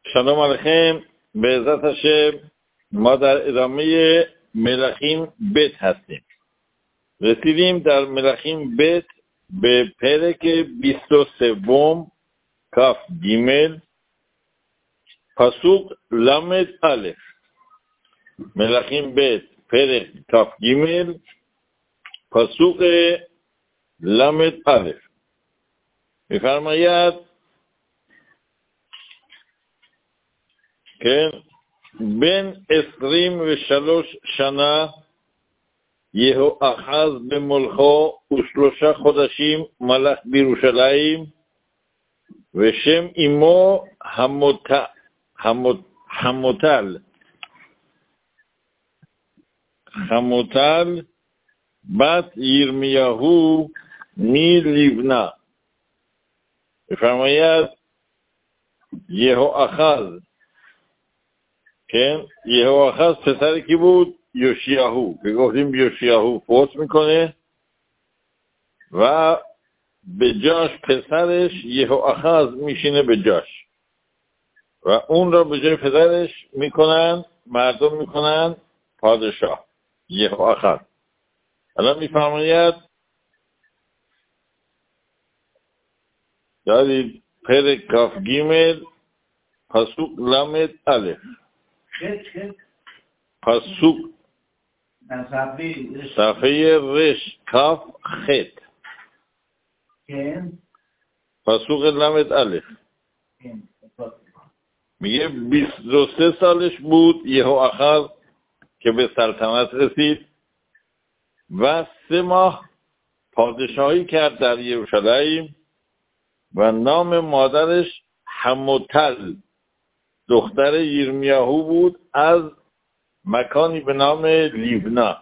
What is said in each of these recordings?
שלום עליכם, בעזרת השם ما در ادامه מלכים ב' هستیم. רסידים در מלכים ב' בפרק 23 כף ג' פסוק למד א'. מלכים ב' פרק כף ג' פסוק למד א'. מפרמיית כן, בין 23 שנה יהואחז במולכו ושלושה חודשים מלך בירושלים, ושם אמו חמוטל בת ירמיהו מלבנה. בפרמיית יהואחז כן, יהואחז פסר کی بود یوشیاهو که گفتیم یوشیاهو فوت میکنه و به جاش پسرش یهوآخاز میشینه به جاش و اون را به جای پسرش میکنن مردم میکنن پادشاه یهوآخاز. الان میفرماید دارید پرک کاف گیمل پسوک لامد الف پسوک صفحه رش کاف خط پسوک لامد الف میگه 23 سالش بود یهوآخاز که به سلطنت رسید و 3 ماه پادشاهی کرد در یروشلایم و نام مادرش حموتل دختر یرمیاهو بود از مکانی به نام لیبنا.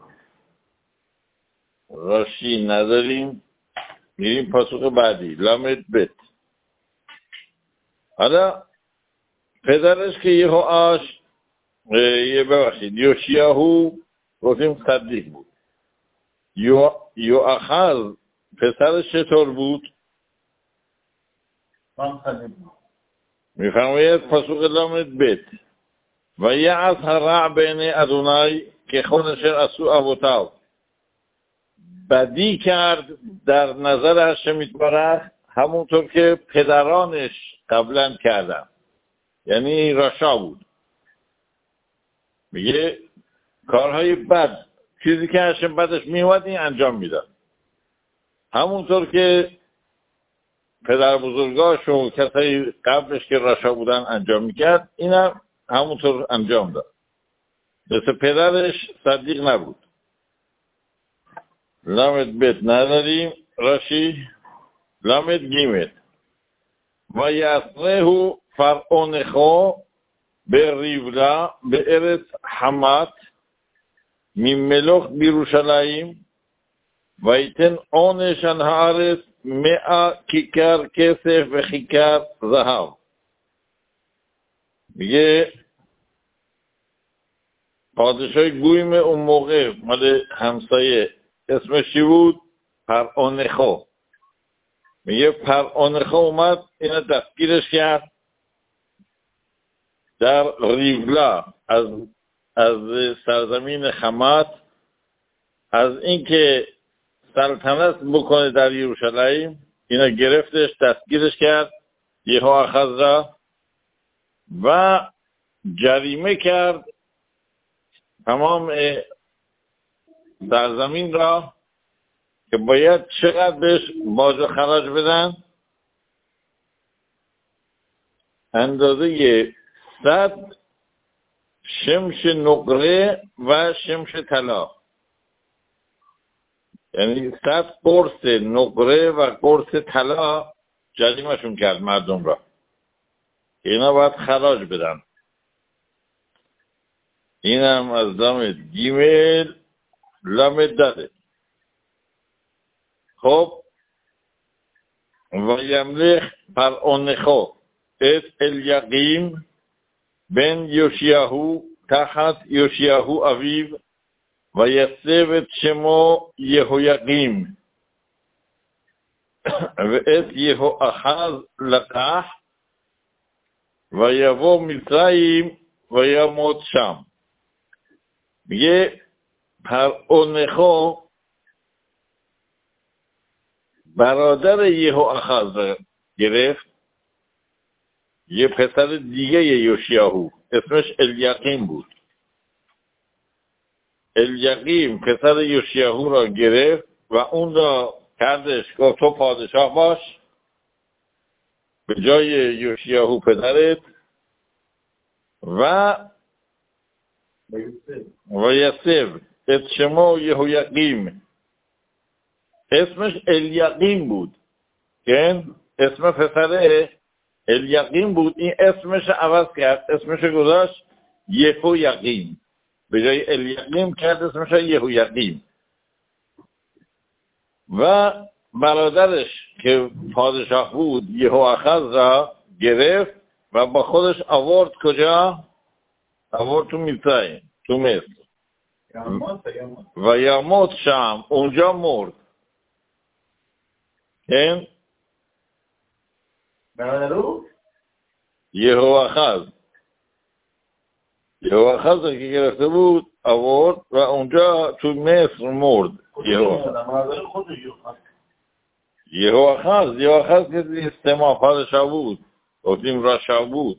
راشی نداریم، میریم پاسخ بعدی لامد بت. حالا پدرش که یوشیاهو گفتیم صدیق بود. یهوآخاز پسرش چطور بود؟ میفرماید پاسخ لامد بت و یعص هرع بین ادونای که خونشر اسو ابوتاو بدی کرد در نظر هشم یتبارک همونطور که پدرانش قبلا کردن، یعنی رشا بود. میگه کارهای بد، چیزی که هشم بدش میومد این انجام میداد، همونطور که پدر بزرگاش و کسایی قبلش که رشا بودن انجام میکرد اینم همونطور انجام داد. مثل پدرش صدیق نبود. لامد بت نداریم. راشی لامد گیمت و یسره فرعونخو به ریولا به ارث حمات میملخ بیروشلایم و ایتن آنشان هارس 100 کیکر کسف و خیکر ذهب. میگه پادشاه گویم اون موقع مال همسایه اسمش چی بود؟ فرعونخو. میگه فرعونخو اومد اینا دستگیرش کرد در ریولا از سرزمین حمات، از اینکه سلطنت بکنه در یروشلایم اینا گرفتش، دستگیرش کرد یهوآخاز را و جریمه کرد تمام سرزمین را که باید چقدر بهش باج و خراج بدن؟ اندازه 100 شمش نقره و شمش طلا، یعنی 100 قرص نقره و قرص طلا جریمهشون کرد مردم را. اینا باید خراج بدن. اینم از لامد گیمل لامد داده. خب و یملخ فرعونخو ات الیقیم بن یوشیاهو تحت یوشیاهو اویو و یسب شمو یهویقیم و ات یهوآخاز لقح و یبو מצרים و یموت שם. میگه پرعو نخو برادر یهوآخاز را گرفت، یه پسر دیگه یوشیاهو اسمش الیقیم بود. الیقیم پسر یوشیاهو را گرفت و اون را کردش گفت تو پادشاه باش به جای یوشیاهو پدرت و یسف اتشمو یهویقیم، اسمش الیقیم بود، که اسم پسر الیقیم بود، این اسمش عوض کرد، اسمش گذاشت یهویقیم، به جای الیقیم کرد اسمش یهویقیم. و برادرش که پادشاه بود یهوآخاز را گرفت و با خودش آورد کجا؟ آورد تو میثریم، تو مصر، و یموت شم، اونجا مرد. این برادرو یهوآخاز را که گرفته بود آورد و اونجا تو مصر مرد. یهوآخاز که استماع پادشاه بود، گفتیم راشا بود،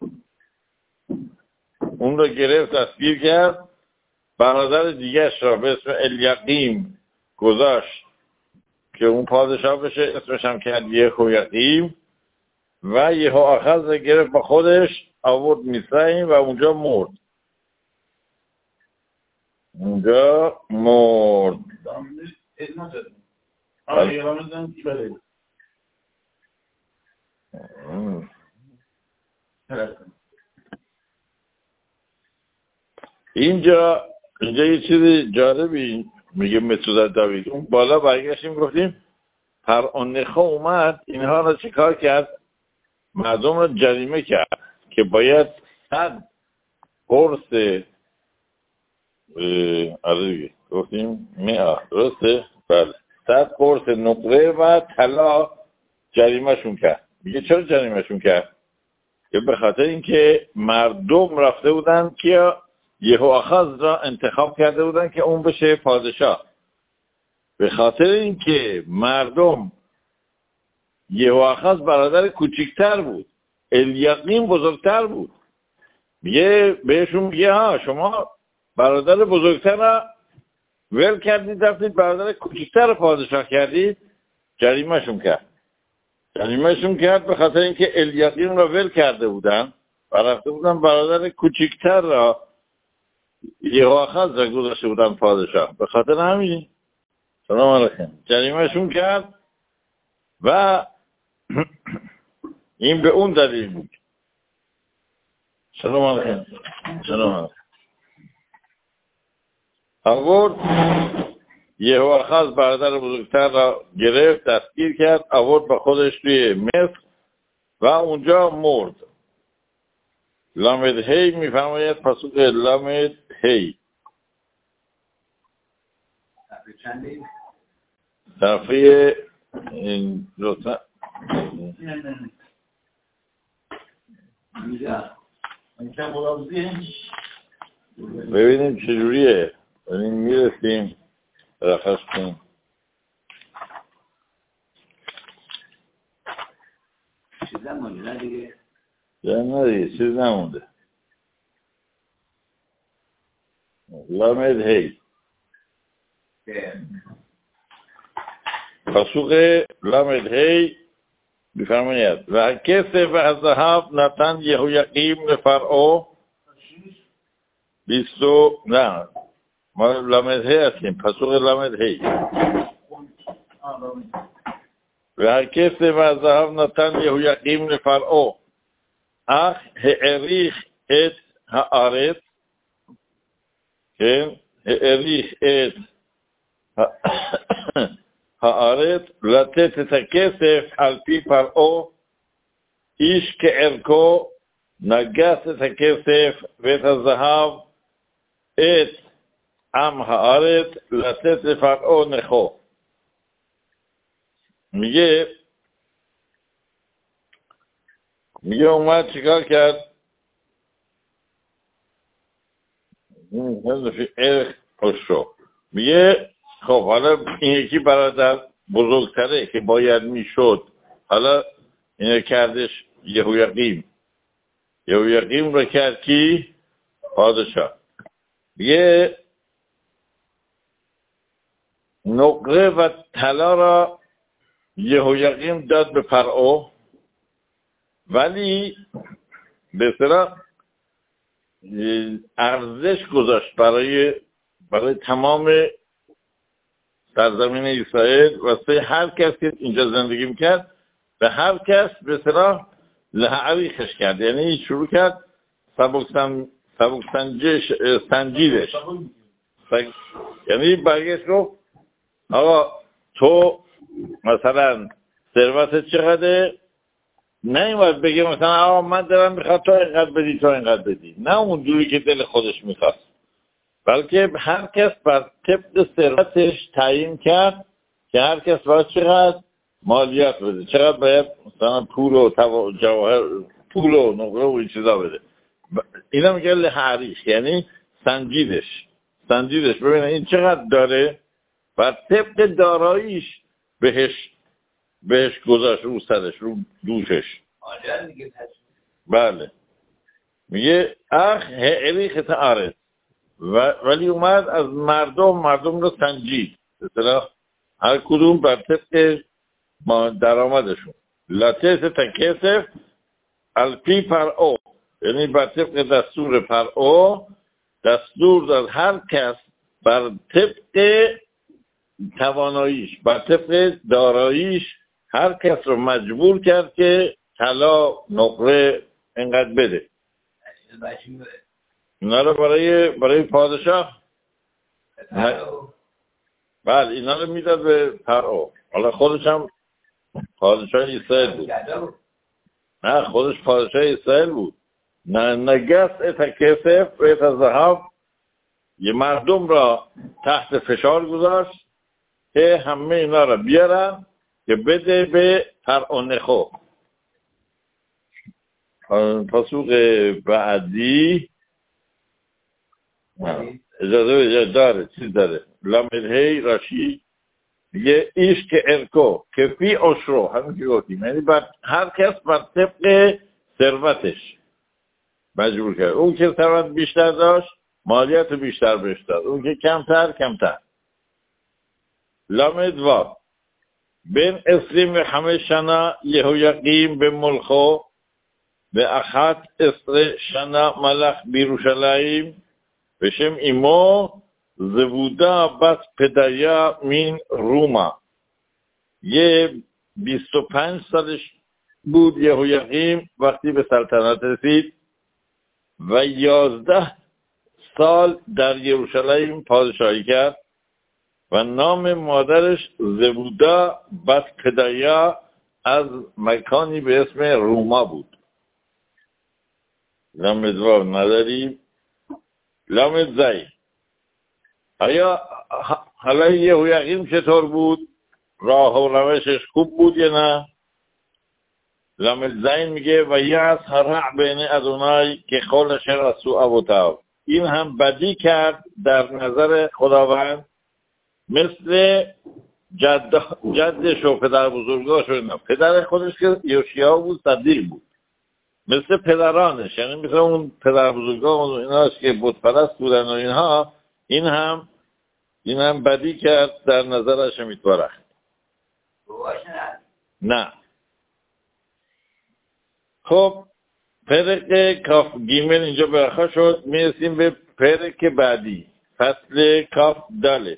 اون رو گرفت دستگیر کرد، برادر دیگرش را به اسم الیقیم گذاشت که اون پادشاه بشه، اسمش هم کرد یهویقیم، و یهوآخاز را گرفت با خودش آورد میثریم و اونجا مرد. اینجا یه چیز جالبی میگه مسعود داوود، اون بالا برگشتیم گفتیم پرعو نخو اومد اینها را چیکار کرد؟ مردم را جریمه کرد که باید 100 قرص گفتیم درسته؟ بله، 100 قرص نقره و طلا جریمهشون کرد. میگه چرا جریمهشون کرد؟ که به خاطر اینکه مردم رفته بودن که یهوآخاز را انتخاب کرده بودن که اون بشه پادشاه. به خاطر اینکه مردم یهوآخاز برادر کوچکتر بود، الیقیم بزرگتر بود، میگه بهشون میگه ها شما برادر بزرگتر را ول کردید رفتید برادر کوچکتر را پادشاه کردید. جریمهشون کرد به خاطر اینکه الیقیم را ول کرده بودن و رفته بودن برادر کوچکتر را یهوآخاز را گذاشته بودن پادشاه. به خاطر همین سلام علیکم جریمهشون کرد و این به اون دلیل بود. سلام علیکم. آورد یهوآخاز برادر بزرگتر را گرفت دستگیر کرد آورد با خودش توی مصر و اونجا مرد. لامد هی میفرماید پاسخ لامد هی صفحه این لطفا ببینیم چجوریه، ببینیم میرسیم رخص کنیم. چیز نمونده نه دیگه؟ نه دیگه چیز نمونده. لامد هی پاسخ لامد هی میفرماید و کسف و ذهب نتن یهویقیم لفرعون 20 نه ما لامد هی هستیم پاسخ لامد هی و کسف و ذهب نتن یهویقیم لفرعون אך העריך את הארץ, כן, העריך את הארץ לתת את הכסף על פי פרעה, איש כערכו נגס את הכסף ואת הזהב את עם הארץ לתת לפרעה נכו. میگه میگه اومد چیکار کرد؟ ارخ خسرو میگه خب حالا این یکی برادر بزرگتره که باید میشد، حالا اینو کردش یهویقیم رو کرد کی؟ پادشاه. میگه نقره و طلا را یهویقیم داد به فرعون، ولی به اصطلاح ارزش گذاشت برای تمام سرزمین اسرائیل واسه هر کس که اینجا زندگی میکرد، به هر کس به اصطلاح لحعریخش کرد، یعنی شروع کرد سبک سنجیدش. یعنی برگشت گفت آقا تو مثلا ثروتت چقدره؟ نه این باید بگه مثلا آقا من دارم میخواد تو اینقدر بدی تو اینقدر بدی، نه اونجوری که دل خودش میخواست، بلکه هر کس بر طبق ثروتش تعیین کرد که هر کس باید چقدر مالیات بده، چقدر باید مثلا پول و جواهر، پول و نقره و این چیزا بده. اینا میگه لحریش، یعنی سنجیدش ببینه این چقدر داره، بر طبق داراییش بهش گذاشت رو سرش، رو دوشش. بله. میگه اخ هعریخ تعارض، ولی اومد از مردم رو سنجید، مثلا هر کدوم بر طبق درآمدشون. لاتیس تکسف الپی فرعون، یعنی بر طبق دستور فرعون دستور داد هر کس بر طبق تواناییش، بر طبق داراییش هر کس رو مجبور کرد که طلا نقره اینقدر بده. اینا رو برای پادشاه، بله اینا رو میداد به فرعون. حالا خودش هم پادشاه اسرائیل بود. نه خودش پادشاه اسرائیل بود. نگس اتکسف و اتزهاب، یه مردم را تحت فشار گذاشت که همه اینا را بیارن که بده به فرعون نخو. پاسوق بعدی اجازه داره، چیز داره، لامدهی راشی یه ایش که ارکو که فی اشرو، همین که گفتیم، یعنی هر کس بر طبق ثروتش مجبور کرد. اون که ثروت بیشتر داشت مالیات بیشتر بهش داد، اون که کمتر. لامدوا بین 25 سنه یهویقیم به ملخو به اخت 20 سنه ملخ بیروشلایم بشم ایمو زبودا بس پدایا مین روما. یه 25 سالش بود یهویقیم وقتی به سلطنت رسید و 11 سال در یروشلایم پادشاهی کرد و نام مادرش زبودا بس پدایا از مکانی به اسم روما بود. لامد واو نداریم. لامد زی، آیا حالا یهویقیم چطور بود؟ راه و روشش خوب بود یا نه؟ لامد زین میگه و یعص هرع بین ادونای که خولش رسو ابوتاو، این هم بدی کرد در نظر خداوند مثل جدش و پدر بزرگاش و اینا. پدر خودش که یوشیا بود صدیق بود، مثل پدرانش، یعنی مثل اون پدر بزرگا و ایناش که بت پرست بودن و اینها، این هم بدی کرد در نظرش میتوارخ. نه. خب پرک کاف گیمل اینجا برخوا شد، میرسیم به پرک بعدی، فصل کاف دالت.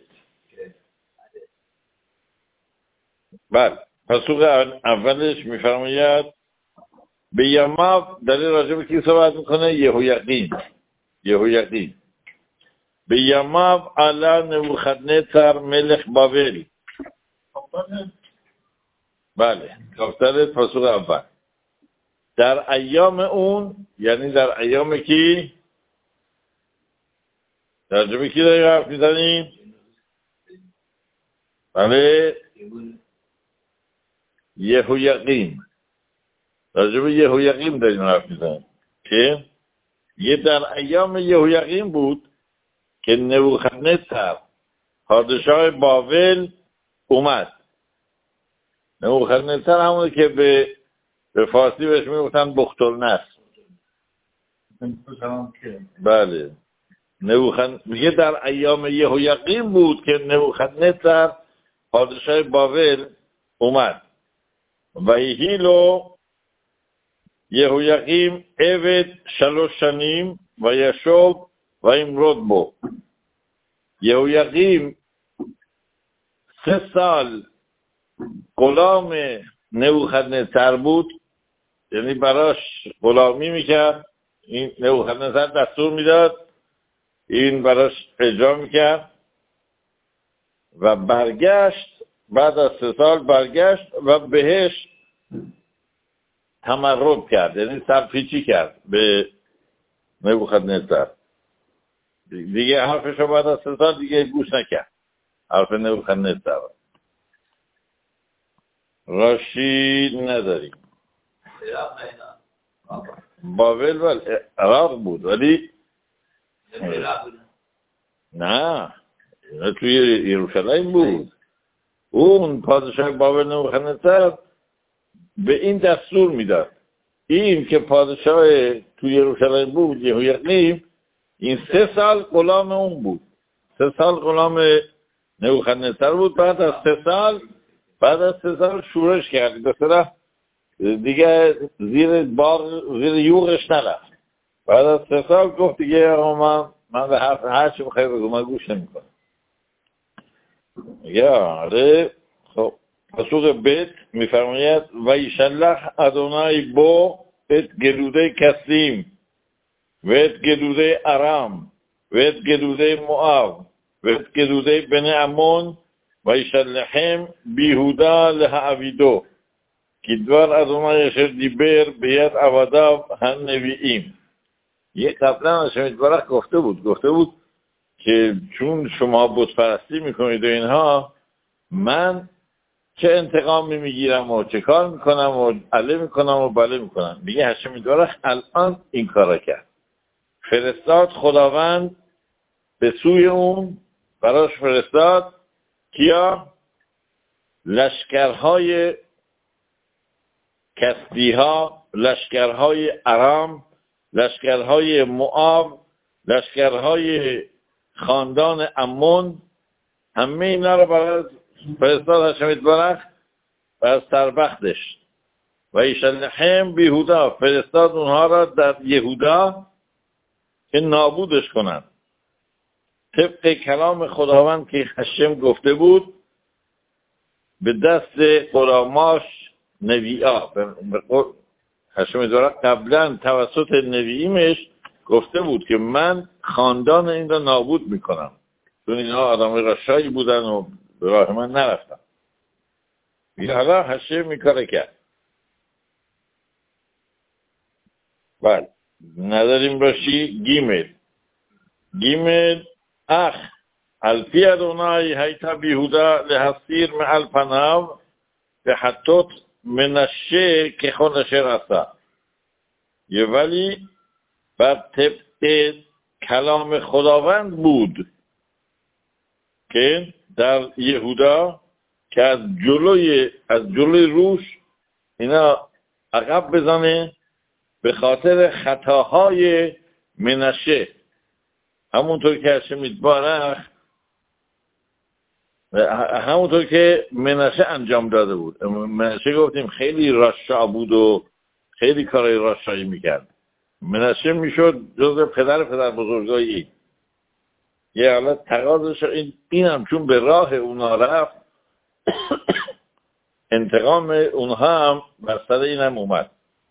بله پسوق اولش میفرماید به یماو، دلیل راجع به کی صحبت میکنه؟ یهویقیم. به یماو علا نبوخدنصر ملک بابل. بله کافتر پسوق اول. در ایام اون، یعنی در ایام کی؟ در جبه کی داری حرف میزنیم؟ بله یهویقیم. راجع به یهویقیم داریم حرف میزنیم که یه در ایام یهویقیم بود که نبوخدنصر پادشاه بابل اومد. نبوخدنصر همونه که به فارسی بهش میگفتن بختالنصر. بله میگه در ایام یهویقیم بود که نبوخدنصر پادشاه بابل اومد. و یهیلو یهویقیم عبد 3 שנים و یشوب و امرود بو. یهویقیم 3 سال غلام نبوخدنصر بود، یعنی براش غلامی میکرد. این نبوخدنصر دستور میداد، این براش اجرا میکرد و برگشت. بعد از 3 سال برگشت و بهش تمرد کرد، یعنی سرپیچی کرد به نبوخدنصر. دیگه حرفشو بعد از 3 سال دیگه گوش نکرد، حرف نبوخدنصر. راشی نداریم. بابل عراق بود ولی نه توی یروشلایم بود. اون پادشاه بابل نبوخدنصر به این دستور میداد، این که پادشاه توی یروشلایم بود یهویقیم، این 3 سال غلام اون بود. 3 سال غلام نبوخدنصر بود. بعد از 3 سال شورش کرد، مثلا دیگه زیر یوغش نرفت. بعد از 3 سال گفت دیگه من به حرف هر چی بخوای بگو، من گوش نمی‌کنم. آره. خب پسوق بیت میفرماید و یشلح ادونای بو ات گلوده کسیم و ات گلوده ارام و ات گلوده مؤاب و ات گلوده بن امون و یشلحهم بیهودا لهعویدو که دوار ادونای اشر دیبر بیت عودا هن نوییم. یه قبلا هشم برخ گفته بود که چون شما بت پرستی میکنید و اینها، من چه انتقامی میگیرم و چه کار میکنم و عله میکنم و بله میکنم. میگه هشم برخ الان این کارا کرد. فرستاد خداوند به سوی اون، براش فرستاد کیا؟ لشکرهای کسبیها، لشکرهای ارام، لشکرهای موآب، لشکرهای خاندان امون، همه اینا رو برای فرستاد هشم برخ و سربختش. و یشلحهم بیهودا، فرستاد اونها را در یهودا که نابودش کنند، طبق کلام خداوند که هشم گفته بود به دست غلاماش نبی‌ها. هشم برخ قبلا توسط نبییمش گفته بود که من خاندان این را نابود میکنم، چون اینها آدم رشایی بودن و به راه من نرفتن. میگه حالا هشم میکاره کرد. بله نداریم راشی. گیمل اخ الفی ادونای هیتا بیهودا لحصیر معل پناو به حتوت منشه که خونشه رسا. یه ولی بر طبق کلام خداوند بود که در یهودا که از جلوی روش اینا عقب بزنه به خاطر خطاهای منشه. همونطور که هشم برخ همونطور که منشه انجام داده بود. منشه گفتیم خیلی رشا بود و خیلی کارهای رشایی میکرد. منشه میشد جز پدر بزرگایی. یه حالت تقاضش این هم چون به راه اونا رفت انتقام اونها هم بر سر این هم اومد.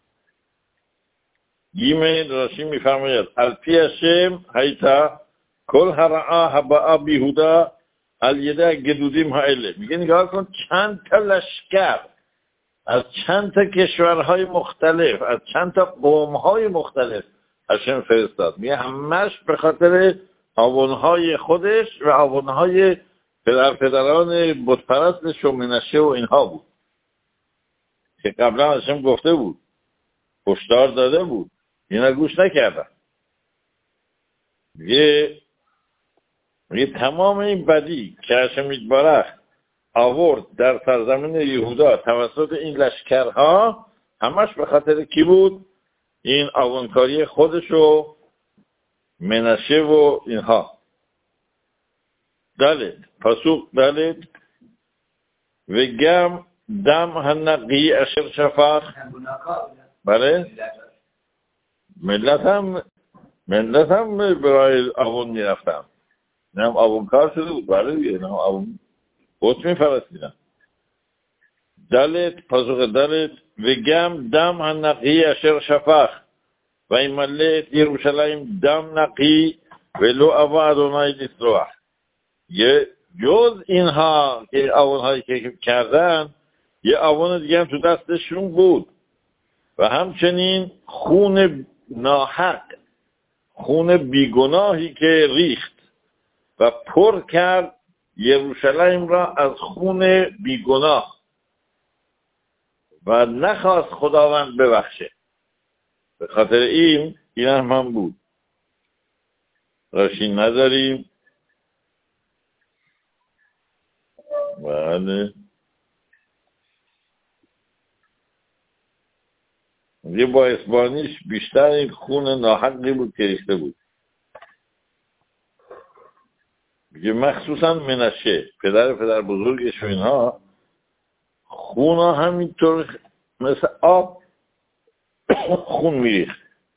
گیمه راشی میفرماید الفی هشم هیتا کل هرعا هبا بیهودا الیده گدودیم هایله. میگه نگاه کن چند تا لشکر از چند تا کشورهای مختلف، از چند تا قومهای مختلف هشم فرستاد. میگه همش به خاطر آوانهای خودش و آوانهای پدران بتپرستش و منشه و اینها بود که قبلا هشم گفته بود هشدار داده بود، اینا گوش نکردن. یه تمام این بدی که هشم یتبارک آورد در سرزمین یهودا توسط این لشکرها، همش به خاطر کی بود؟ این آونکاری خودش و منشه و اینها. پاسوق دلت و گم دم هنقی اشر شفاخ. بله، ملت هم برای آون می رفتن، نه هم آون کار شده بود. بله دیگه، نه هم آون بوت می فرستیدن. دلت پاسوق دلت و گم دم هنقی اشر شفاخ و این ملت یروشلایم دم نقی ولو اوا ادونای لیسروح. یه جز اینها که آونهایی که کردن، یه آون دیگه هم تو دستشون بود و همچنین خون ناحق، خون بیگناهی که ریخت و پر کرد یروشلایم را از خون بیگناه و نخواست خداوند ببخشه. به خاطر این هم بود. راشین نداریم. بله، یه با اسبانیش بیشتر این خون ناحقی بود که ریخته بود. یه مخصوصا منشه پدر بزرگش و اینها خون ها همینطور مثل آب خون میریخت.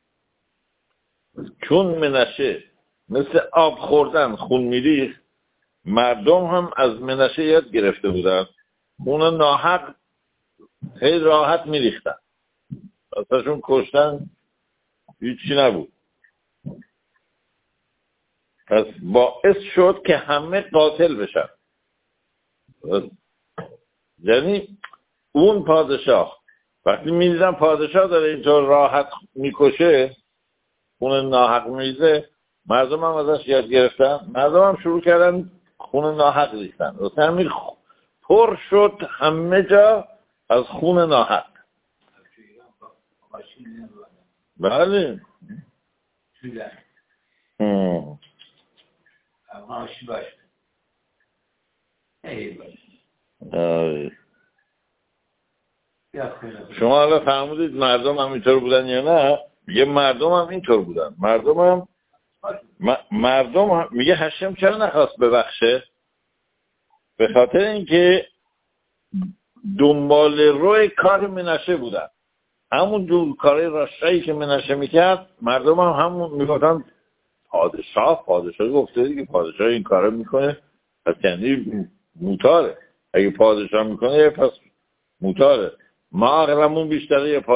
چون منشه مثل آب خوردن خون میریخت، مردم هم از منشه یاد گرفته بودن خون ناحق خیلی راحت میریختن، اصلاشون کشتن هیچی نبود. پس باعث شد که همه قاتل بشن. یعنی اون پادشاه وقتی میدیدن پادشاه داره اینطور راحت میکشه، خون ناحق میریزه، مردم هم ازش یاد گرفتن، مردم هم شروع کردن خون ناحق ریختن. همین پر شد همه جا از خون ناحق. بله. شما حالا فهمودید مردم هم اینطور بودن یا نه؟ یه مردم هم اینطور بودن. مردم هم میگه هشم چرا نخواست ببخشه؟ به خاطر اینکه دنبال روی کار منشه بودن. همون دو کاری راشایی که منشه میکرد، مردم هم همون میگفتن پادشاه گفته دیگه، پادشاه این کارو میکنه پس یعنی موتاره. اگه پادشاه میکنه پس موتاره. ما عقلمون بیشتره. یه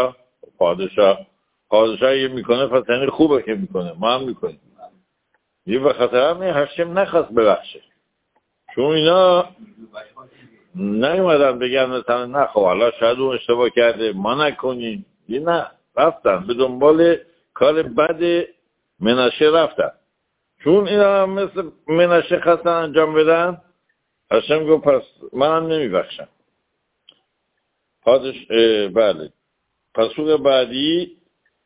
پادشاه یه میکنه پس یعنی خوبه که میکنه، ما هم میکنیم. یه به خاطر هم هشم نخواست ببخشه، چون اینا نیومدن بگن مثلا نه خب حالا شاید اون اشتباه کرده ما نکنیم. یه نه، رفتن به دنبال کار بد منشه رفتن. چون اینا هم مثل منشه خواستن انجام بدن، هشم گفت پس منم نمیبخشم. بله. پسوق بعدی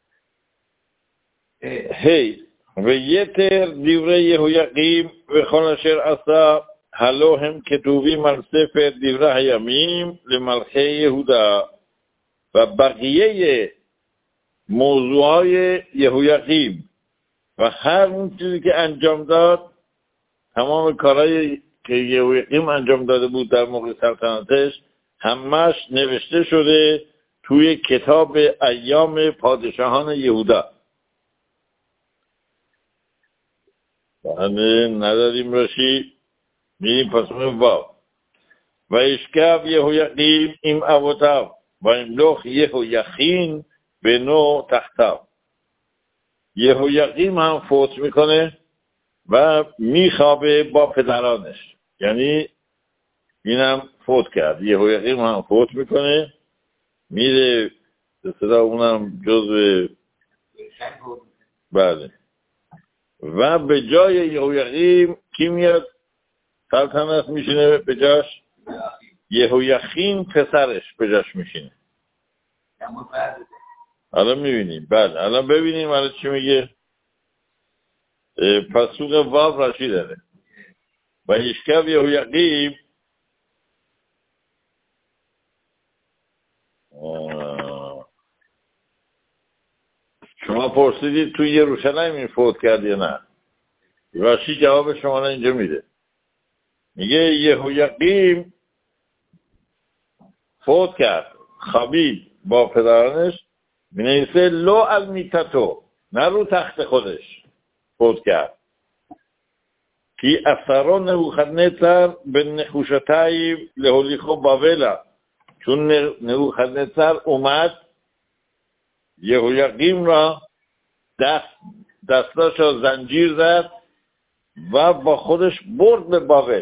هی و یتر دیوره یهویقیم و خانشر اصلا هلو هم کتوبی من سفر دیوره هیمیم لملخه یهودا و بقیه موضوعهای یهویقیم و هر اون چیزی که انجام داد، تمام کارهایی که یهویقیم انجام داده بود در موقع سلطنتش، همش نوشته شده توی کتاب ایام پادشاهان یهودا. بله، نداریم راشی. میریم پسون واو و اشکب یهویقیم این اوتاو و املوخ یهویخین به نو تختاو. یهویقیم هم فوت میکنه و میخوابه با پدرانش، یعنی اینم فوت کرد. یهویقیم هم فوت میکنه، میره صدا اونم جزو. بله. و به جای یهویقیم کی میاد سلطنت میشینه به جاش؟ یهویخین پسرش به جاش میشینه. الان میبینیم. بله الان ببینیم الان چی میگه. پسوق واو راشی داره و ایشکب یهویقیم. شما پرسیدید توی یروشلایم این فوت کرد یا نه؟ راشی جواب شما اینجا میده، میگه یهویقیم فوت کرد، خوابید با پدرانش، مینویسه لو از میتتو، نه رو تخت خودش فوت کرد. کی اثران نبوخدنصر به نخوشتای لهولیخو بابلا، چون نبوخدنصر اومد یهویقیم را دستاش را زنجیر زد و با خودش برد به بابل.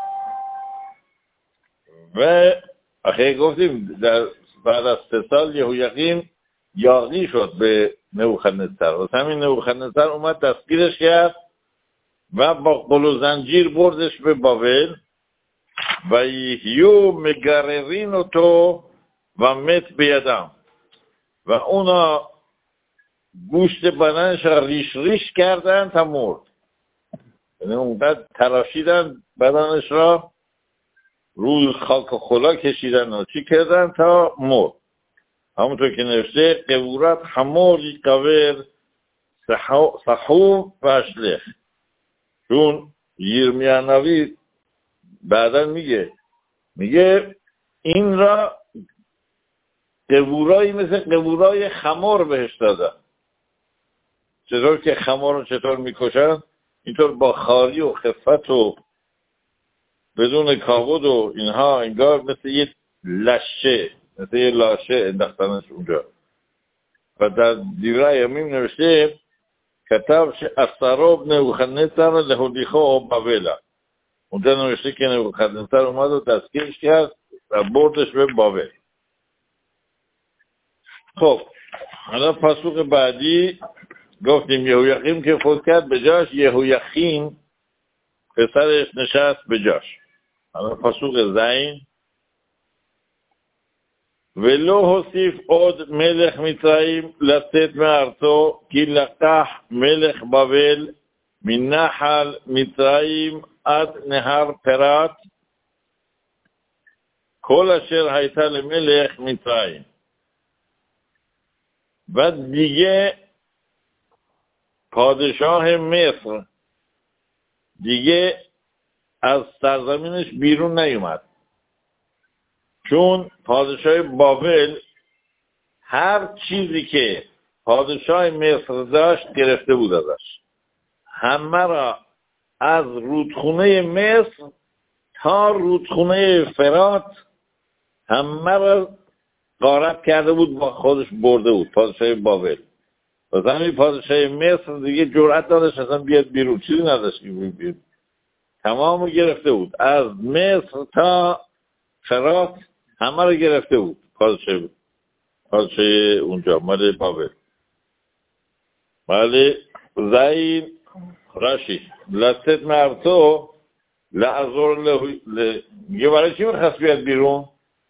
و آخه گفتیم در بعد از 3 سال یهویقیم یاغی شد به نبوخدنصر و همین نبوخدنصر اومد دستگیرش کرد و با قل و زنجیر بردش به بابل. و یهیو مگررین تو و مت بیدم، و اونا گوشت بدنش را ریش ریش کردن تا مرد. یعنی اونقدر تراشیدن بدنش را، روی خاک و خلا کشیدن و چی کردن تا مرد. همونطور که نوشته قبورت حموری قبر صحوب و اشلخ. چون یرمیا نبی بعدا میگه این را قبورایی مثل قبورای خمار بهش دادن. چطور که خمار رو چطور میکشن، اینطور با خاری و خفت و بدون کابود و اینها، انگار مثل یه لشه، مثل یه لاشه انداختنش اونجا. و در دیره یمیم نوشته کتاب اثراب نبوخدنصر لهولیخو بابلا. اونجا نوشته که نبوخدنصر اومد و دستگیرش کرد و بردش به بابل. خب حالا پاسوق بعدی گفتیم یهویقیم که فوت کرد، به جاش یهویخین پسرش نشست به جاش. حالا پاسوق زین ولو حسیف عود ملخ میترائیم لسید مارتو کی لقح ملخ بابل من نحل میترائیم اد نهر پرات کل اشر حیطه لملخ میترائیم. و دیگه پادشاه مصر دیگه از سرزمینش بیرون نیومد، چون پادشاه بابل هر چیزی که پادشاه مصر داشت گرفته بود ازش. همه را از رودخونه مصر تا رودخونه فرات همه را غارت کرده بود، با خودش برده بود پادشاه بابل. و همین پادشاه مصر دیگه جرأت نداشت اصلا بیاد بیرون، چیزی نداشت که بیرون، تمام رو گرفته بود، از مصر تا فرات همه رو گرفته بود پادشاه اونجا مال بابل. ولی زین راشی لست مرتو لعذر میگه برای چی میخواست بیاد بیرون؟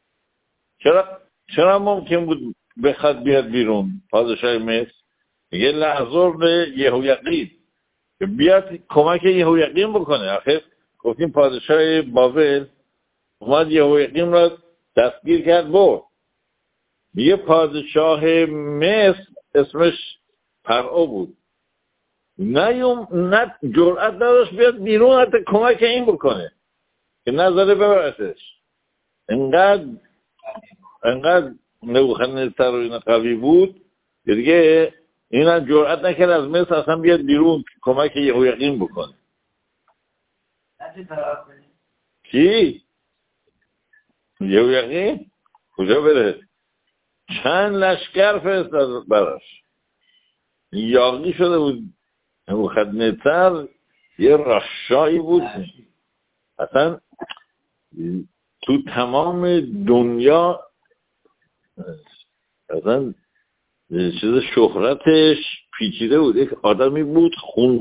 چرا ممکن بود بخواد بیاد بیرون پادشاه مصر؟ میگه لعذر به یهویقیم که بیاد کمک یهویقیم بکنه. آخه گفتیم پادشاه بابل اومد یهویقیم را دستگیر کرد برد. میگه پادشاه مصر اسمش پرعو بود، نه جرأت نداشت بیاد بیرون حتی کمک این بکنه که نظره ببرتش. انقدر نبوخدنصر و اینا قوی بود دیگه این هم جرأت نکرد از مصر اصلا بیاد بیرون کمک یهویقیم بکنه. کی؟ یهویقیم؟ کجا بره؟ چند لشکر فرستاد براش، یاغی شده بود. نبوخدنصر یه رشایی بود اصلا تو تمام دنیا، اصلا چیز شهرتش پیچیده بود. یک آدمی بود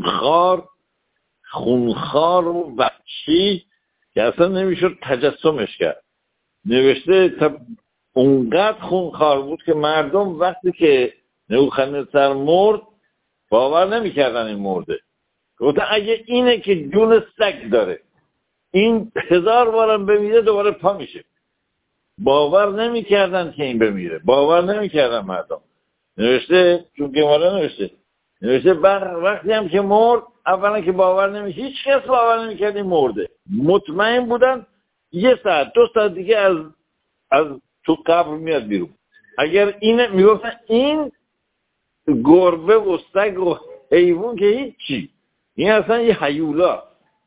خونخوار و وحشی که اصلا نمیشد تجسمش کرد. نوشته اونقدر خونخوار بود که مردم وقتی که نبوخدنصر مرد، باور نمیکردن این مرده. گفتن اگه اینه که جون سگ داره، این 1000 بارم بمیره دوباره پا میشه. باور نمیکردن که این بمیره، باور نمیکردن مردم. نوشته چون گماره نوشته وقتی هم که مرد، اولا که باور نمیشه، هیچ کس باور نمیکرد این مرده. مطمئن بودن 1 ساعت 2 ساعت دیگه از تو قبر میاد بیرون. اگر اینه میگفتن این گربه و سگ و حیوان که هیچی، این اصلا یه هیولا،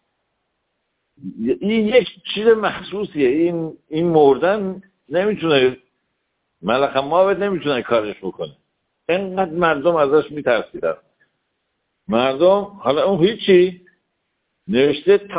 این یک چیز مخصوصیه. این مردن نمیتونه، ملک موت نمیتونه کارش بکنه. اینقدر مردم ازش میترسیدن. مردم حالا اون هیچی. نوشته تا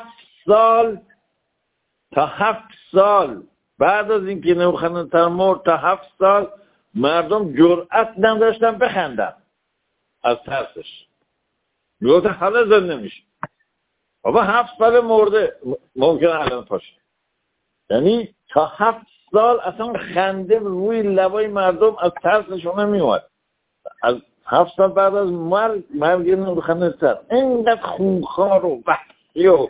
7 سال بعد از اینکه نبوخدنصر مرد، تا 7 سال مردم جرأت نداشتن بخندن از ترسش. میگفتن حالا زنده میشه. بابا 7 سال مرده، ممکنه الان پاشه. یعنی تا 7 سال اصلا خنده روی لبای مردم از ترسشون نمیومد. از 7 سال بعد از مرگ نبوخدنصر اینقدر خونخوار و وحشی و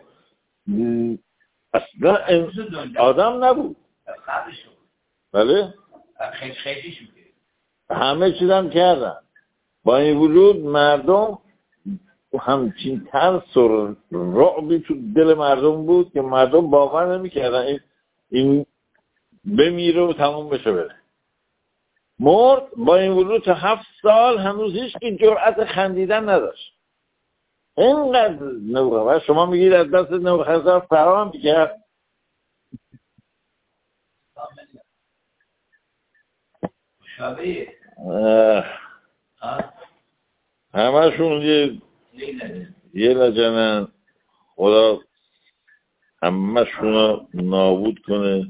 اصلا آدم نبود. بله؟ خیلی شده. همه چیزم کردن. با این وجود مردم همچین ترس و رعبی تو دل مردم بود که مردم باور نمی‌کردن این بمیره و تموم بشه بره. مرد. با این وجود تا 7 سال هنوز هیچ کی جرأت خندیدن نداشت. اینقدر نبوخدنصر، شما میگید از دست نبوخدنصر فرار می‌کرد. شبیه همشون یه لجنن. خدا همشون رو نابود کنه.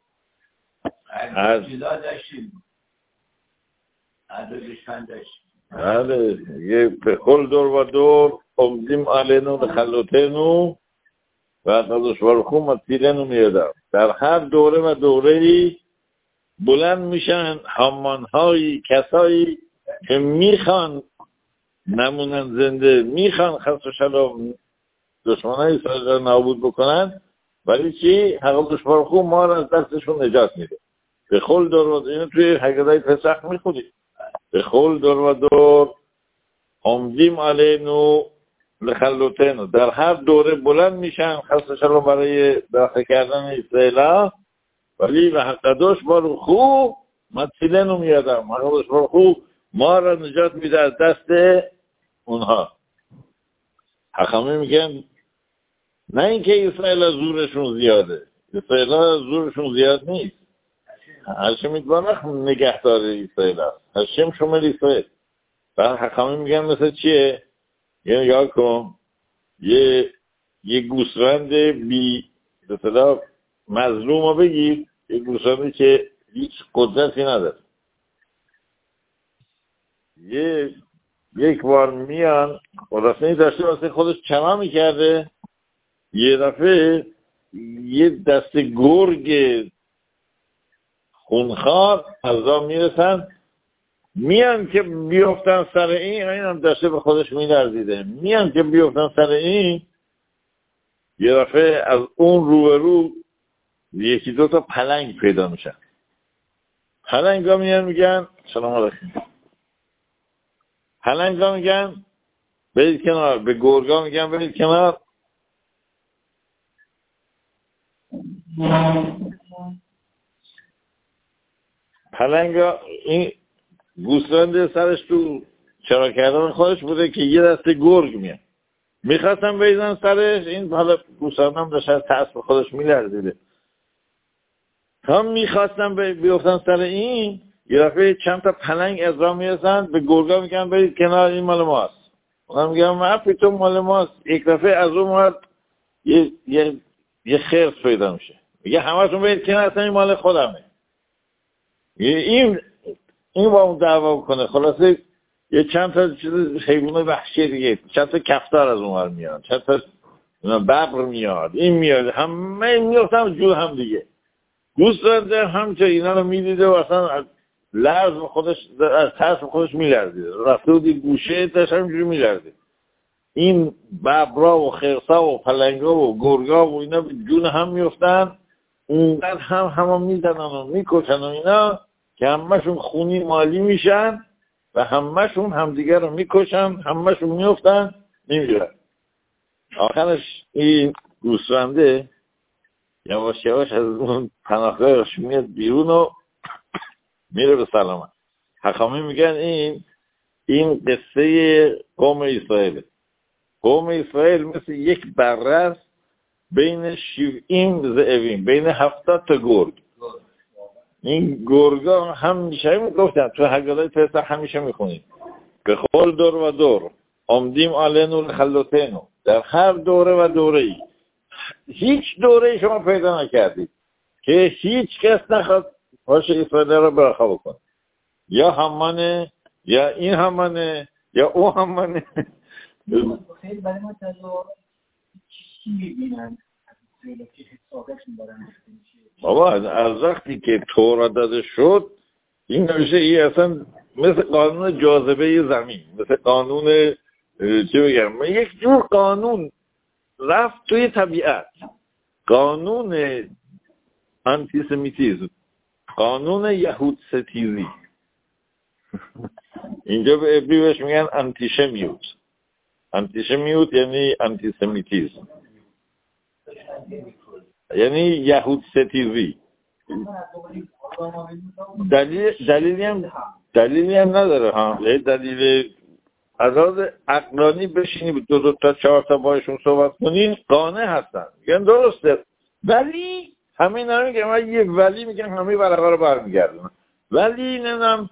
هر جدا داشتیم، هر دو دشمن داشتیم. بله، یه بخل دور و دور امدیم علینو لخلوتینو و قدوش برخو مطیلینو میادم. در هر دوره و دوره‌ای بلند میشن حمانهایی، کسایی که میخوان نمونن زنده، میخوان خسته شلام دشمنای اسرائیل را نابود بکنن، ولی چی؟ حق دشمن خوب ما را از دستشون نجات میده. به خل دور و دور، اینو توی حقیقت پسخ میخونید. به خل دور و دور عمدیم علیנו لخلوتینو، در هر دوره بلند میشن خسته شلام برای داخل کردن اسرائیل، ولی به حق دشمن برخو مطیلینو میادم. حق دشمن برخو ما را نجات میده از دست اونها. حکامی میگن نه اینکه اسرائیل زورشون زیاده، اسرائیل زورشون زیاد نیست. هرچه میتوانه نگهدار اسرائیل است، هرچه شمال اسرائیل. بعد حکامی میگن مثل چیه؟ یعنی یا کن یه گوسفند بی مثلا مظلوم رو بگیر، یه گوسفندی که هیچ قدرتی نداره، یک بار میان خلاصه داشته واسه خودش چما میکرده، یه دفعه یه دست گرگ خونخوار از راه میرسن، میان که بیفتن سر این هم داشته به خودش میلرزیده، میان که بیفتن سر این، یه دفعه از اون روبرو 1-2 تا پلنگ پیدا میشن. پلنگا میان میگن سلام علیکم. پلنگا میگن برید کنار، به گرگا میگن برید کنار. پلنگا این گوسفند سرش تو چرا کردن خودش بوده که یه دسته گرگ میاد میخواستن بریزن سرش، این حالا گوسفند هم داشت ترس به خودش میلرزیده، هم میخواستن بیفتن سر این، یه دفعه چند تا پلنگ از راه میرسن به گرگا میگن برید کنار، این مال ماست. اونم میگن معفی تو مال ماست. یک دفعه از اون مرد یه خرس پیدا میشه، میگه همتون برید کنار، اصلا این مال خودمه. این با اون دعوا کنه. خلاصه یه چند تا چیز حیوان وحشی دیگه، چند تا کفتار از اون ور میاد، چند تا ببر میاد، این میاد، همه میافتن جور هم دیگه. دوست دارده همچه اینا رو میدیده و اصلا لرز به خودش از ترس به خودش میلرزید، رفته بودی گوشه داشت همینجوری میلرزید. این ببرا و خرسا و پلنگا و گرگا و اینا به جون هم میفتن، اونقدر هم میزنن و میکشن و اینا که همهشون خونی مالی میشن و همهشون همدیگر رو میکشن، همهشون میفتن میمیرن. آخرش این گوسفنده یواش یواش از اون پناهگاهش میاد بیرون و میره به سلامت. حکامی میگن این قصه قوم اسرائیل. قوم اسرائیل مثل یک بره است بین 70 ذئبین، بین 70 تا گرگ. این گرگا همیشه میگفتن تو حگادای پسح همیشه میخونید به خول دور و دور عمدیم آلنو لخلوتینو، در هر دوره و دوره ای هیچ دوره ای شما پیدا نکردید که هیچ کس نخواد باشه اسرائیل را برخوا بکنه، یا همانه یا این همانه یا او همانه. خیلی برای ما تجربه چی میبینن که حسابشون دارن بابا از وقتی که تورات داده شد این نمیشه، این اصلا مثل قانون جاذبه زمین، مثل قانون چه بگم، یک جور قانون رفت توی طبیعت، قانون آنتیسمیتیزم، قانون یهود ستیزی. اینجا به عبری بهش میگن آنتیشمیوت. آنتیشمیوت یعنی آنتیسمیتیزم، یعنی یهود ستیزی. دلیلی هم نداره ها، یه دلیل از لحاظ عقلانی بشینی دو تا 4 تا باشون صحبت کنی قانع هستن، میگن درسته، ولی همه نمیگن، من یه ولی میگن همه برقا رو برمیگردن، ولی نمیدونم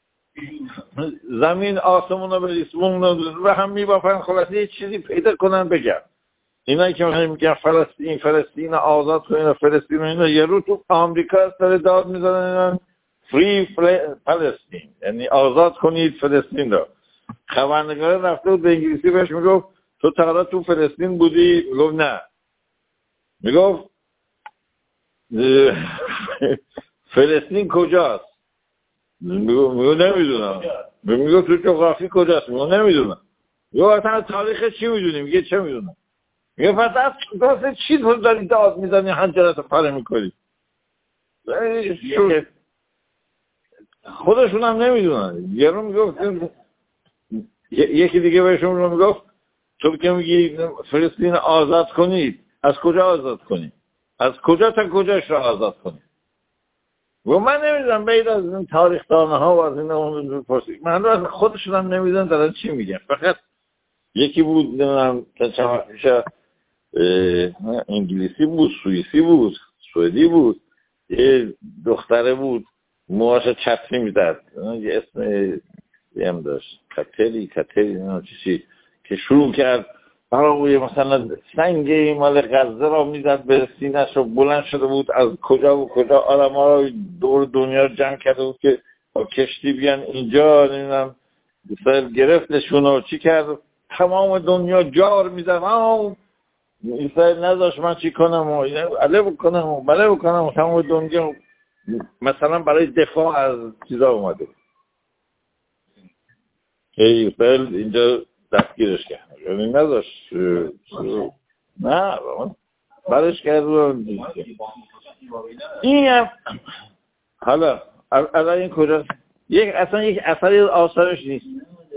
زمین آسمون رو بریسمون و هم میبافن، خلاصه یه چیزی پیدا کنن بگن. اینایی که میگن فلسطین آزاد کنین، فلسطین اینا یه رو تو آمریکا است داره داد میزنن فری فلسطین، یعنی آزاد کنید فلسطین رو. خبرنگار رفته بود به انگلیسی بهش میگفت تو تا حالا تو فلسطین بودی؟ میگفت نه. میگفت فلسطین کجاست؟ میگفت نمیدونم. میگفت تو جغرافی کجاست؟ میگفت نمیدونم. میگفت اصلا تاریخ چی میدونی؟ میگه چه میدونم. میگه پس از چی تو داری داد میزنی حنجرت پره میکنی؟ خودشون هم نمیدونن. یه رو میگفت یکی دیگه بهشون رو میگفت تو که میگی فلسطین آزاد کنید، از کجا آزاد کنید؟ از کجا تا کجاش رو آزاد کنید؟ و من نمیدونم بعید از این تاریخ دانه ها و از این اون پرسید، من از خودشون هم نمیدونم دارن چی میگن. فقط یکی بود نمیدونم که انگلیسی بود، سوئیسی بود، سوئدی بود، یه دختره بود موهاش چتری میزد، یه اسم هم داشت کتری چیزی، که شروع کرد برای مثلا سنگ مال غزه را میزد به سینه‌ش و بلند شده بود از کجا و کجا آدم‌ها را دور دنیا جمع کرده بود که با کشتی بیان اینجا، نمیدونم اسرائیل گرفتشون و چی کرد، تمام دنیا جار میزد اسرائیل نذاشت من چی کنم و عله بکنم و بله بکنم و تمام دنیا مثلا برای دفاع از چیزا اومده. اسرائیل اینجا دستگیرش کرد، یعنی نذاشت، نه برش کرد و این هم حالا الان این کجاست؟ اصلا یک اثری آثارش نیست.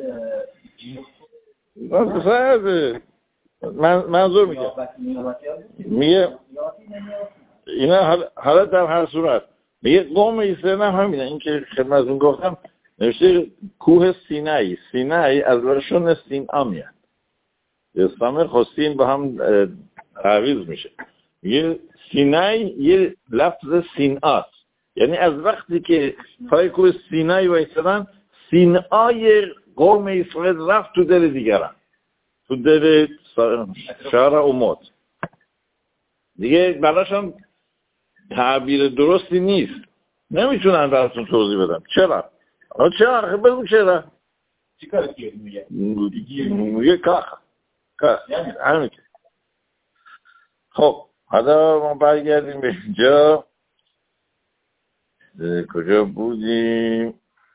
منظور میگه اینا حالا در هر صورت میگه قوم اسرائیل هم همینه. این که خدمتتون گفتم نوشته کوه سینای از ورشون سینا میاد، اسلام خواستین با هم تعویض میشه. میگه سینای یه لفظ سیناست، یعنی از وقتی که پای کوه سینای وایسادن، سینای قوم اسرائیل رفت تو دل دیگران، تو دل شهر امت دیگه. براشون تعبیر درستی نیست، نمیتونن براتون توضیح بدم چرا. چرا؟ بگو چرا. چی کار میگه کاخ همین. خب حالا ما برگردیم به اینجا. کجا بودیم؟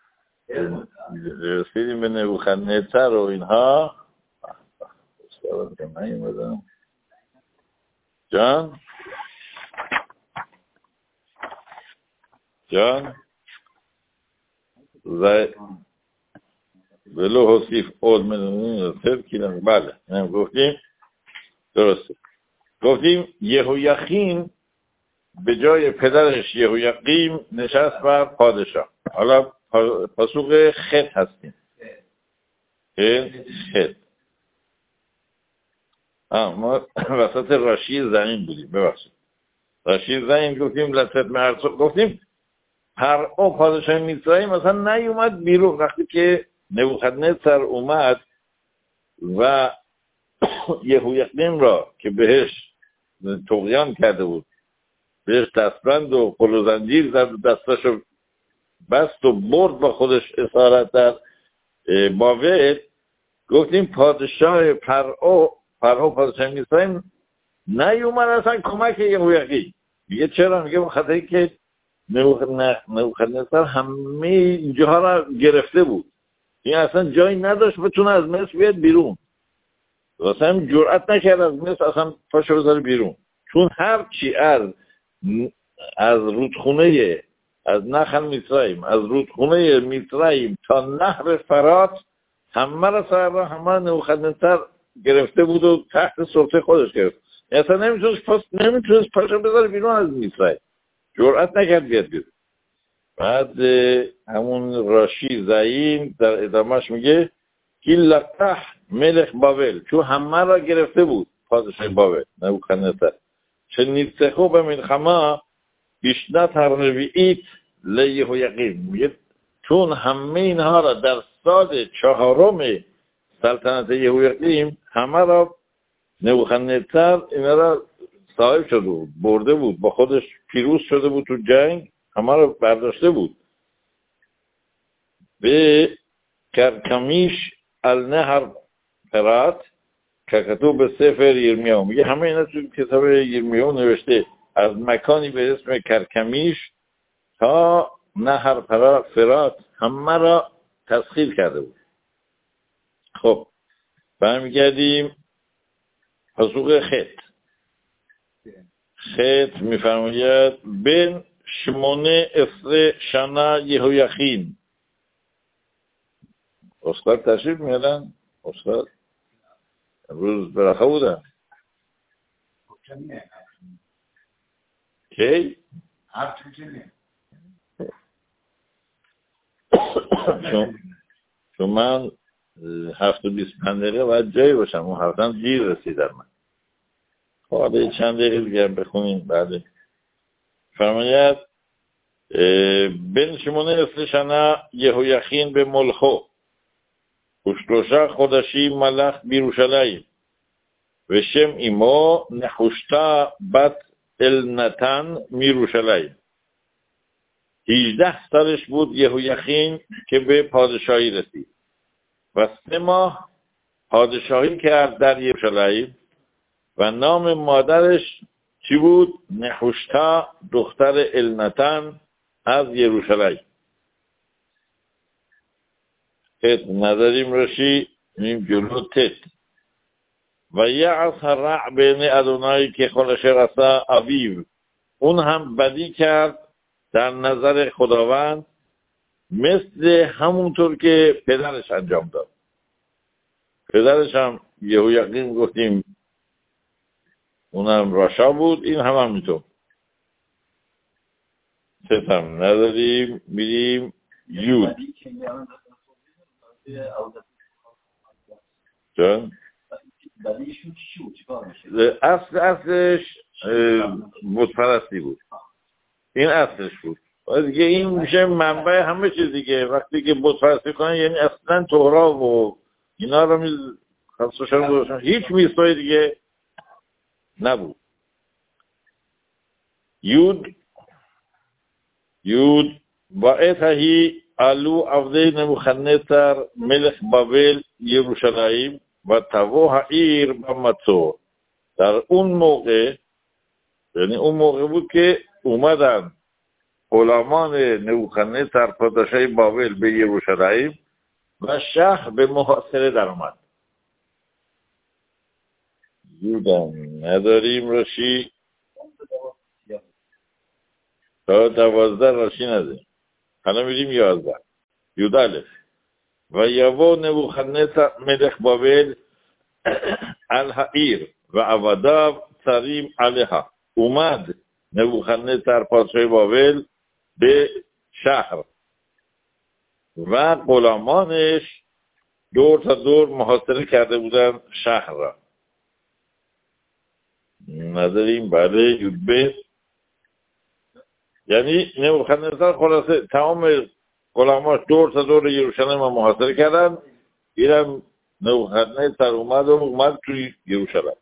رسیدیم به نبوخدنصر و اینها. استاد که من ایمدم جان ولو حسیف اول من ترکیدم. بله گفتیم درسته. گفتیم یهویاخین به جای پدرش یهویاقیم نشست بر پادشاه. حالا پاسوق خط هستیم. خط ما وسط راشی زمین بودیم. ببخشید راشی زمین گفتیم لطفت مرسو. گفتیم پرعو پادشاه میسرایی مثلا نیومد بیرون. وقتی که نبوخدنصر اومد و یهویاقیم را که بهش طغیان کرده بود بهش دستبند و قل و زنجیر زد و دستاشو بست و برد با خودش اسارت در بابل. گفتیم پادشاه پرعو پادشاه میسرایی نیومد اصلا کمک یهویاقیم. میگه چرا؟ میگه بخاطر اینکه نبوخدنصر همه اینجاها را گرفته بود. این اصلا جایی نداشت بتونه از مصر بیاد بیرون. اصلا جرأت نکرد از مصر اصلا پاشو بذاره بیرون. چون هر چی از رودخونه از نخل میسرائیم از رودخونه میسرائیم تا نهر فرات همه را سر همه نبوخدنصر گرفته بود و تحت سلطه خودش گرفت. اصلا نمیتونست پاشو بذاره بیرون از میسرائیم. جرأت نکرد بیاد بیرون. بعد همون راشی زعیم در ادامهش میگه کی لقح ملک بابل، چون همه را گرفته بود پادشاه بابل نبوخدنصر. چه نیستخو به ملخما بیشنت هر ربیعیت لیهویاقیم. میگه چون همه اینها را در سال 4 سلطنت یهویاقیم همه را نبوخدنصر اینا را صاحب شده بود، برده بود، با خودش پیروز شده بود تو جنگ، همه رو برداشته بود. به کرکمیش النهر فرات که کتب به سفر یرمیا. میگه همه اینا تو کتاب یرمیا نوشته. از مکانی به اسم کرکمیش تا نهر فرات همه را تسخیر کرده بود. خب برمیگردیم پاسوق خط میفرماید بن 18 شنا یهویاخین. استاد تشریف میادن؟ استاد امروز برخه بودن کی؟ چون من 7 و 25 دقیقه باید جایی باشم. اون هفتم دیر رسیدم من. حالا چند دقیقه دیگر بخونیم. بعد فرماید بن 18 شنا یهویاخین به ملخو ושלושה חודשים מלך בירושלים, ושם אמו נחושתה בת אלנתן מירושלים. 18 سالش بود یهویاخین که به پادشاهی رسید و 3 ماه پادشاهی کرد در یروشلایم و نام مادرش چی بود؟ نحوشتا دختر النتن از یروشلایم. نداریم رشی نیم جلو تت و یعص هرع بین ادونایی که خلش رسا ابیو. اون هم بدی کرد در نظر خداوند مثل همونطور که پدرش انجام داد. پدرش هم یهویاقیم گفتیم اونم راشا بود، این هم همینطور. تت هم نداریم. میریم یود. جان اصلش بتپرستی بود. این اصلش بود. دیگه این میشه منبع همه چیز دیگه. وقتی که بتپرستی کنن یعنی اصلا تورا و اینا رو خاصشان گذاشتن، هیچ میستای دیگه نبود. یود با اتهی علو عبده نبوخدنصر ملک بابل یروشلایم و تبوه ایر با مطور. در اون موقع، یعنی اون موقع بود که اومدن غلامان نبوخدنصر پادشاه بابل به یروشلایم و شهر به محاصره در آمد. یودم نداریم راشی تا 12 راشی نداریم. حالا میریم 11. یود الف و یبو نبوخدنصر ملک بابل الحعیر و عبدا سریم علیها. اومد نبوخدنصر پادشاه بابل به شهر و غلامانش دور تا دور محاصره کرده بودن شهر را. نداریم. بله یودبه یعنی نبوخدنصر خلاصه تمام غلاماش دور تا دور یروشلیم را محاصره کردن. اینم نبوخدنصر اومد توی یروشلیم.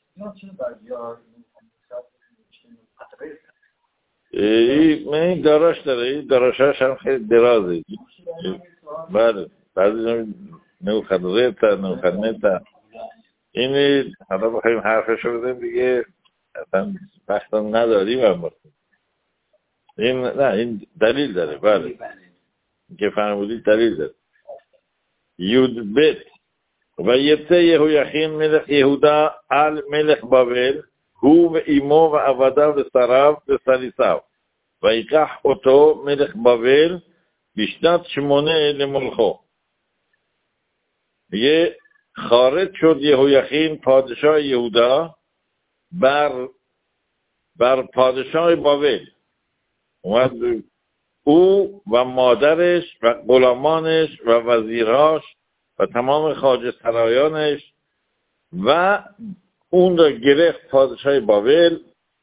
این داراش داره. این داراشاش هم خیلی درازه. بله بعضی نبوخدنصر این حالا بخوایم حرفش رو بدیم دیگه اصلا وقت نداریم. اما این دلیل داره. بله که فرمودید دلیل داره. یود بیت و یبته یهویاخین ملک یهودا ملک بابل هو و ایمو و عبدا و سراو و سلیساو و ایقح اوتو ملک بابل بیشتر 8 لملخو. یه خارج شد یهویاخین پادشاه یهودا بر پادشاه بابل. اومد او و مادرش و غلامانش و وزیراش و تمام خواجه سرایانش و اون را گرفت پادشاه بابل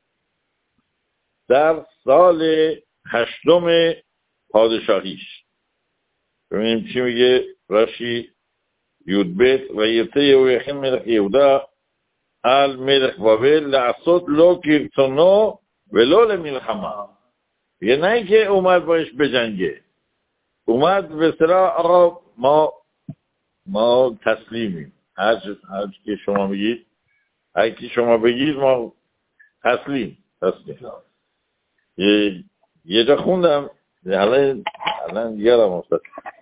در سال 8 پادشاهیش. ببینیم چی میگه راشی. یودبت و یبته یهویاخین ملک یهودا ملک بابل لعصد لو کیرتونو ولو لملحمه. یه نه که اومد باش بجنگه، اومد به اصطلاح آقا ما تسلیمیم. هر که شما میگید، هر کی شما بگید ما تسلیم. یه جا خوندم الان یادم افتاد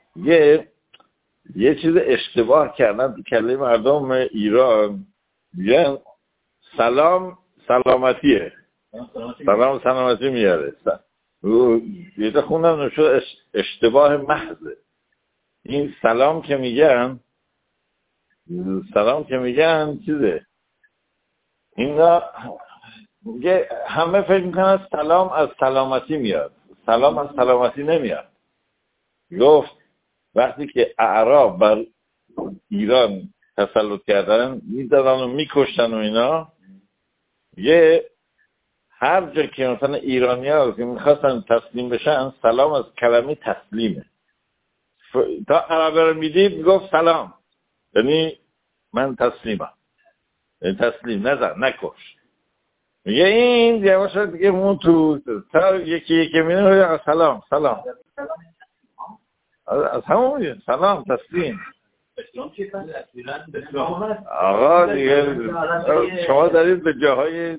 یه چیز اشتباه کردن تو کله مردم ایران. میگن سلام سلامتیه، سلام سلامتی میاره. یه جا خوندم نشد اشتباه محضه. این سلام که میگن چیزه، اینا همه فکر میکنن سلام از سلامتی میاد. سلام از سلامتی نمیاد. گفت وقتی که اعراب بر ایران تسلط کردن، میدادن و میکشتن و اینا، یه هر جا که مثلا ایرانی ها که میخواستن تسلیم بشن، سلام از کلمه تسلیمه. تا عربه رو میدید میگفت سلام، یعنی من تسلیمم، یعنی تسلیم نکش. میگه این یواش دیگه مون تو تا یکی میده سلام از همون میگه سلام تسلیم. آقا دیگه شما دارید به جاهای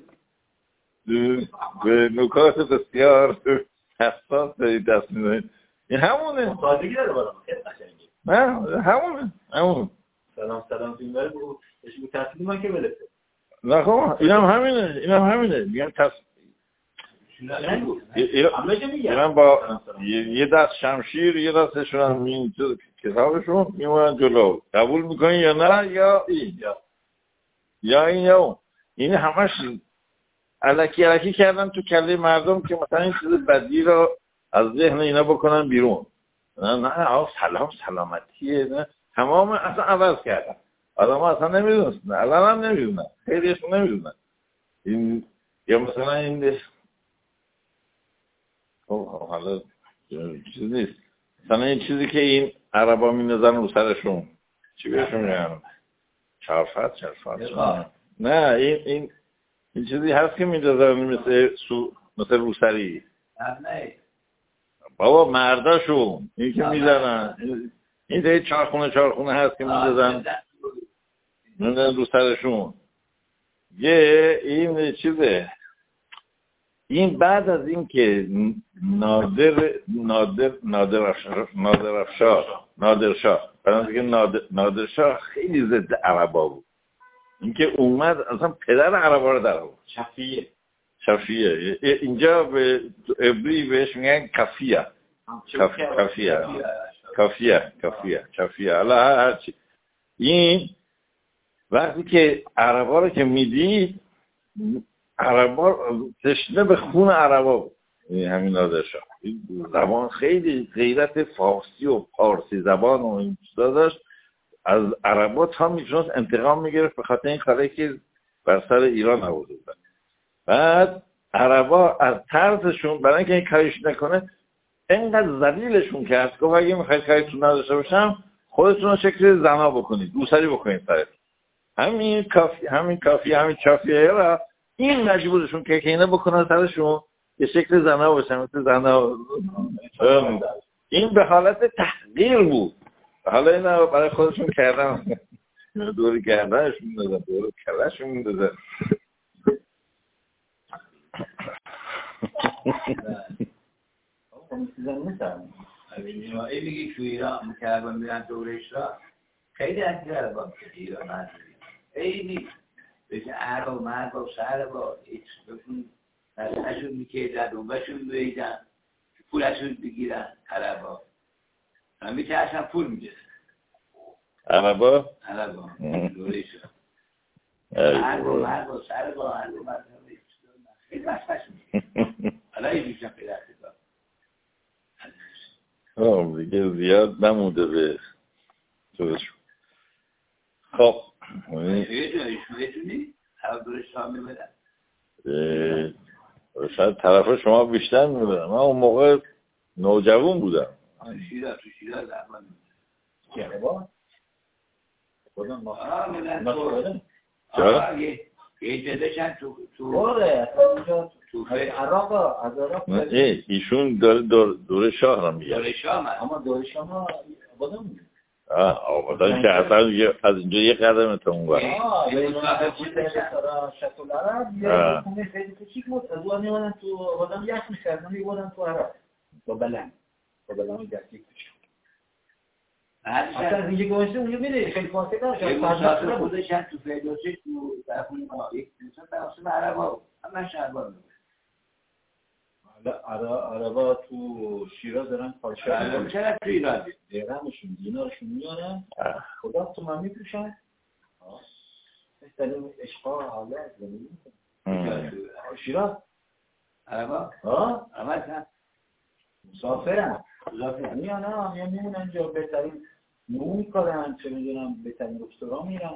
به نکات بسیار حساس دارید دست میدونید. این همونه. نه همون سلام فیلمه بود تسلیم من که بلده. نه خب اینم همینه میگن اینا با یه دست شمشیر یه دستشون هم این کتابشون میمونن جلو. قبول میکنین یا نه؟ یا این یا اون. این همش الکی کردن تو کله مردم که مثلا این چیز بدی رو از ذهن اینا بکنن بیرون. نه سلام سلامتیه. نه تمام اصلا عوض کردن. آدم ها اصلا نمیدونن. الان هم نمیدونن. خیلیشون نمیدونن. این یا مثلا این حالا چیز نیست. مثلا این چیزی که این عربا می‌نزن رو سرشون چی بهشون میگن؟ چرفت نه این چیزی هست که می‌نزن مثل روسری. بابا مرداشون این که می‌زنن این دیگه چارخونه هست که می‌نزن رو سرشون. این چیزه این بعد از این که نادرشاه خیلی ضد عربا بود. اینکه اومد اصلا پدر عربا رو در آورد. شفیه اینجا به عبری بهش میگن کفیه. الله هرچی. این وقتی که عربا رو که میدید، عربا تشنه به خون عربا بود. همین نادرشاه زبان خیلی غیرت فارسی و پارسی زبان و این چیزا داشت. از عربا تا میتونست انتقام میگرفت به خاطر این کاری که بر سر ایران آورده بودن. بعد عربا از ترسشون برای اینکه این کاریش نکنه اینقدر ذلیلشون کرد. گفت اگه میخواید کاریتون نداشته باشم خودتون رو شکل زنا بکنید، روسری بکنید سرتون. همین چافیه را این مجبورشون که اینه بکنن سرشون یه شکل زنا باشن، مثل زنا. این به حالت تحقیر بود. حالا اینا برای خودشون کردن، دوری کردنشون دادن، دوری کلشون دادن. ای بگی تو ایران کربا میرن دورش را خیلی از کربا که ایران هست خیلی بشه عرب و مرد و شهر با بشون نشون میکردن دنبشون بیدن پولشون بگیرن عربا همی که اصلا پول میده عربا دورش را عرب و مرد و شهر با عرب و مرد خیلی بسفشون حالا ای بیشتر خیلی هستی دیگه زیاد نموده به توشون. خب میتونی؟ هر دورش تا میبرن شاید طرف شما بیشتر میبرن. من اون موقع نوجوان بودم. شیراز احمد کربا خودم یه جدشن تو عراق از عراق ایشون داره دور شاه را میگه. دور شاه اما دور شاه ما آبادان میگه. آبادان که اصلا از اینجا یه قدم تا اون ور. یه شکل عرب یه خونه خیلی کوچیک بود. از اون میمونن تو آبادان یخ می‌کردن میبردن تو عراق با بلند دستی کوچیک. اصلا اینجا گوشه اونجا میره خیلی فاصله داره. یه مسافر خودشن تو فردوسی تو در خونه ما یک مسافر اصلا عربا همه شهربان عربا تو شیراز دارن پادشاه چرا تو ایران درهمشون دینارشون میارن خدا تو من میپوشن مثل اشقا حاله زمین شیراز عربا عربا مسافرن میانه میمونن جا بهترین نمو میکنن چه میدونم بهترین رستوران میرن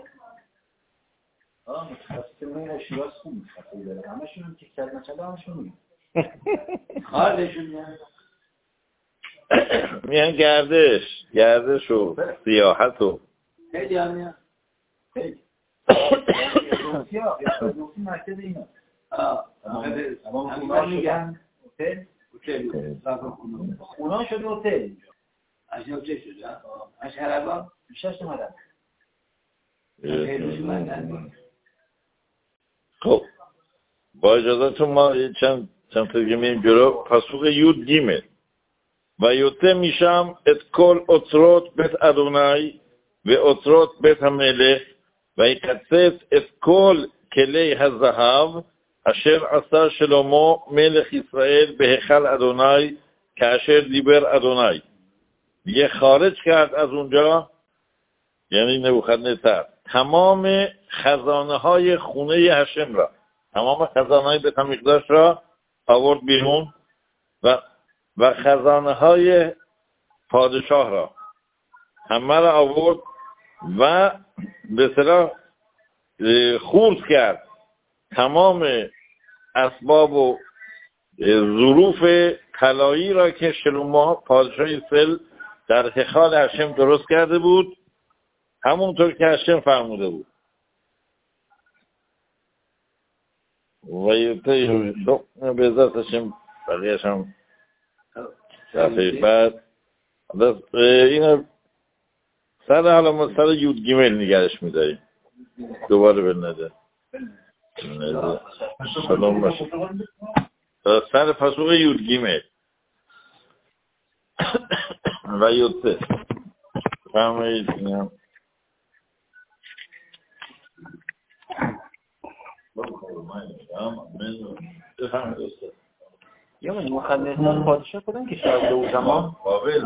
متخصص نمو شیراز خوب میخواهی داره همشون هم تک کرد نچله همشون میرن خواهدشون میان گردش و سیاحت و خیلی هم میان خیلی دوستی مرکز اینا اما میگن اونا شده هتل اینجا اشیا چه شده؟ اشهربا؟ بیشترش نمدن خب با اجازتون ما چند تا دیگه میریم جلو. پاسخ یود گیمه و یوته میشم ات کل اطروت بیت ادونای و اطروت بیت המלך ויקצץ את כל כלי הזהב אשר עשה שלמה מלך ישראל בהיכל אדוני כאשר דיבר אדוני. یه خارج کرد از اونجا، یعنی نبوخدنصر، تمام خزانه های خونه هشم را، تمام خزانه های بیت المقدس را آورد بیرون و خزانه های پادشاه را همه را آورد و به اصطلاح خورد کرد تمام اسباب و ظروف طلایی را که شلومو پادشاه اسرائیل در هیکل هشم درست کرده بود، همونطور که هشم فرموده بود. و یوته به ذات هشم بقیهش هم دفعه بعد این سر یود گیمل نگرش میداریم دوباره به نده سلام باشه. سر پاسخ یودگیمه و یودسه فهمید اینم یا من مخلص پادشاه کدوم که شاید او زمان